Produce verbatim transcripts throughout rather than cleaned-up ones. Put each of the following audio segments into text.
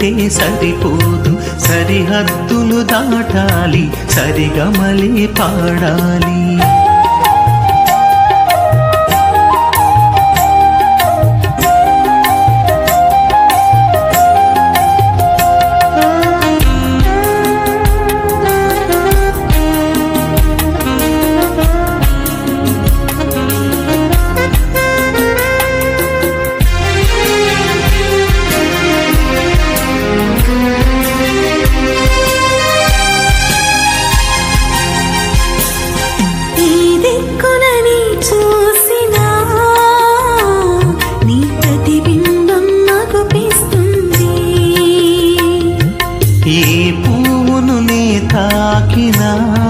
ఒక్కటే సరిపోదు, సరిహద్దులు దాటాలి, సరిగమలే పాడాలి. ఏ పువ్వును నే తాకినా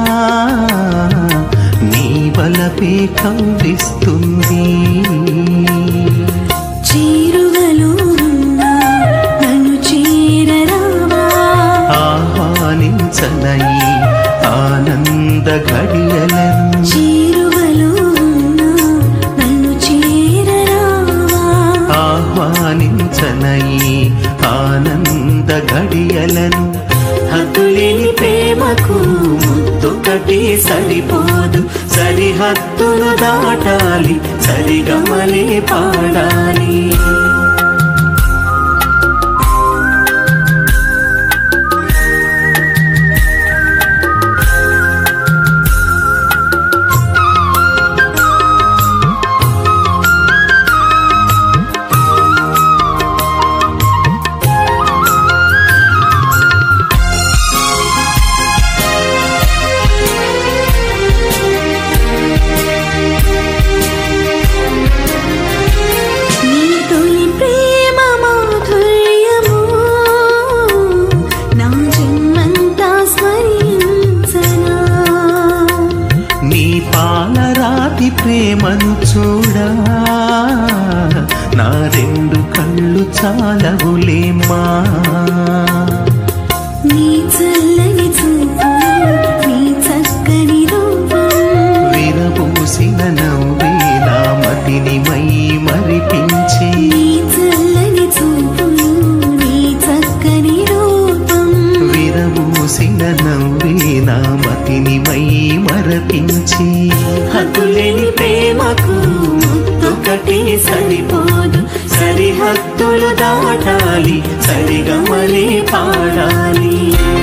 నీ బలపే కవ్విస్తుంది. చేరువలో ఉన్నా నన్ను చేరరావా, ఆహ్వానించనయి ఆనంద ఘడియలను. చేరువలో ఉన్నా నన్ను చేరరావా, ఆహ్వానించనయి ఆనంద ఘడియలను. హద్దులేని ప్రేమకు ముద్దొకటి సరిపోదు, సరిహద్దులు దాటాలి, సరిగమలే పాడాలి. పాలరాతి ప్రేమను చూడా నా రెండు కళ్ళు చాలవులేమ్మా. నీ చల్లని చూపు, నీ చక్కని రూపం, విరబూసిన నవ్వే నా మతిని మై మరిపించే. నీ చల్లని చూపు, నీ చక్కని రూపం, విరబూసిన నవ్వే నా మతిని మై మరపించి. హద్దులేని ప్రేమకు ముద్దొకటి సరిపోదు, సరిహద్దులు దాటాలి, సరిగమలే పాడాలి.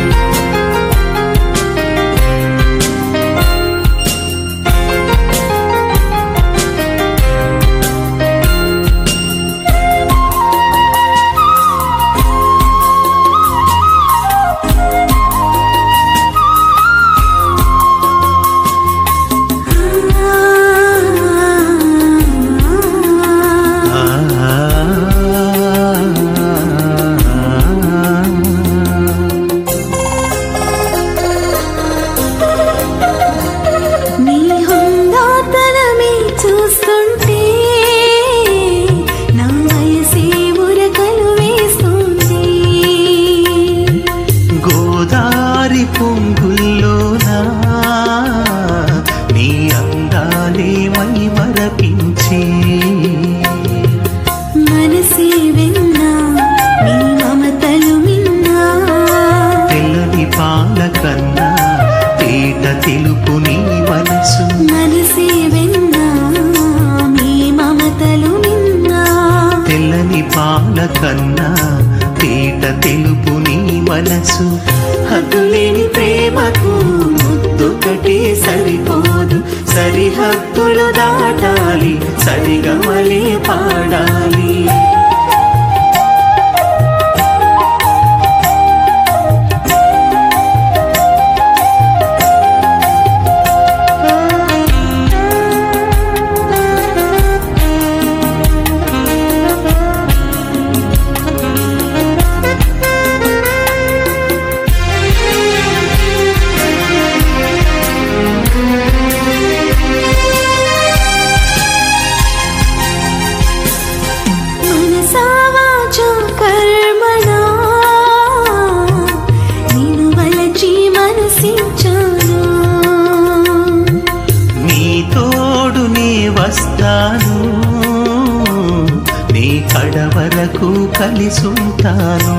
గోదారి పొంగుల్లోనా నీ అందాలే మై మరపించే. మనసే విన్నా నీ మమతలు మిన్నా, తెల్లని పాల కన్నా తేట తెలుపు నీ మనసు. మనసే విన్నా నీ మమతలు మిన్నా, తెల్లని పాల కన్నా తేట తెలుపు నీ మనసు. హద్దులేని ప్రేమకు ముద్దొకటి సరిపోదు, సరిహద్దులు దాటాలి, సరిగమలే పాడాలి. మనసే వరకు కలిసుంటాను.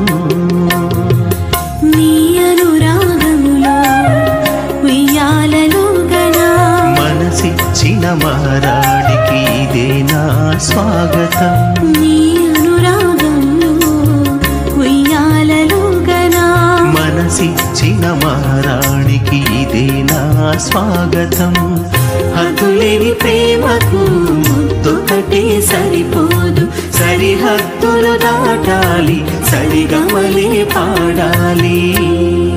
నీ అనురాగములో ఉయ్యాలలో గనా మనసిచ్చిన మహారాణికి ఇదే నా స్వాగతం. నీ అనురాగములో ఉయ్యాలలో గనా మనసిచ్చిన మహారాణికి ఇదే నా స్వాగతం. హద్దులేని ప్రేమకు ముద్దొకటే సరిపోదు, సరిహద్దులు దాటాలి, సరిగమలే పాడాలి.